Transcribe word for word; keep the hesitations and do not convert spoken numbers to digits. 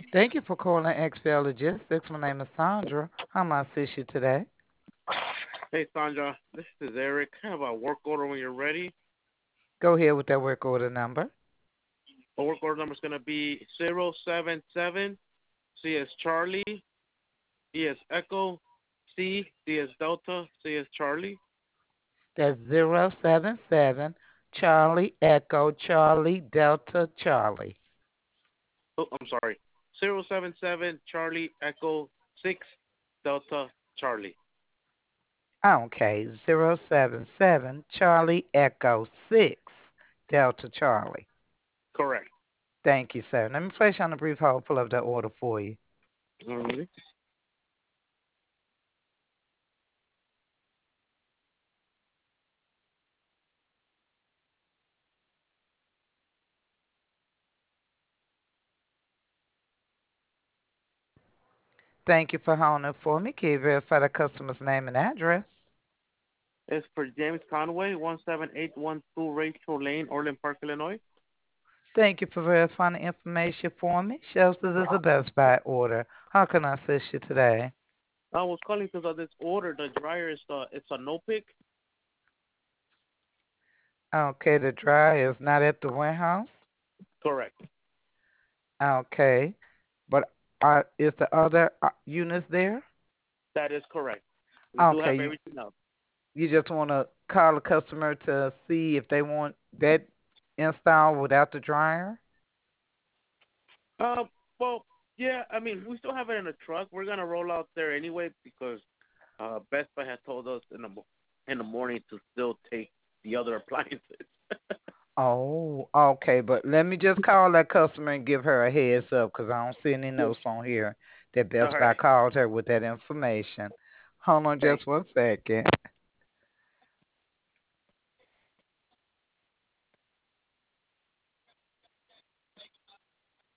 Thank you for calling X P L Logistics. My name is Sandra. How may I assist you today? Hey Sandra, this is Eric. I have a work order when you're ready. Go ahead with that work order number. The work order number is going to be zero seven seven C as Charlie, E as Echo, C, D as Delta, C as Charlie. That's zero seven seven Charlie Echo Charlie Delta Charlie. Oh, I'm sorry. Zero seven seven Charlie Echo six Delta Charlie. Okay, zero seven seven Charlie Echo six Delta Charlie. Correct. Thank you, sir. Let me place you on a brief hold, pull up that order for you. Alrighty. Thank you for holding for me. Can you verify the customer's name and address? It's for James Conway, one seven eight one two Rachel Lane, Orland Park, Illinois. Thank you for verifying the information for me. Shows this is a Best Buy order. How can I assist you today? I was calling because of this order. The dryer is uh, it's a no pick. Okay, the dryer is not at the warehouse. Correct. Okay, but are, is the other uh, units there? That is correct. We do Okay, have you, everything else. you just want to call the customer to see if they want that installed without the dryer? Uh, well, yeah, I mean, we still have it in the truck. We're gonna roll out there anyway because uh, Best Buy had told us in the mo- in the morning to still take the other appliances. Oh, okay, but let me just call that customer and give her a heads up because I don't see any Yeah. notes on here that All Best Buy right. called her with that information. Hold on Thank just one second.